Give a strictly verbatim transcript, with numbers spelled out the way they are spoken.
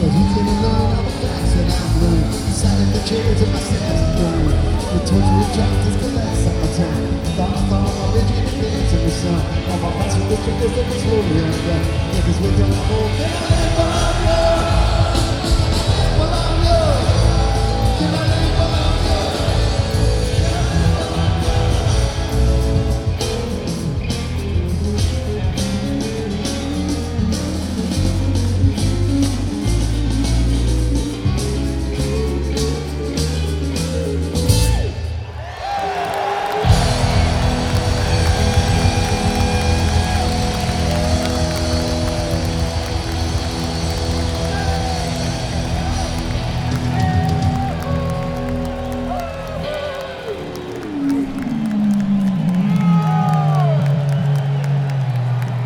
he's gonna learn all the facts that I've learned. Sat in the chairs and my stairs and burned. The torture dropped as the last of my time. Thought I thought my rigid things in the sun. All my past with the triggers that was slowly undone. Niggas with the whole thing.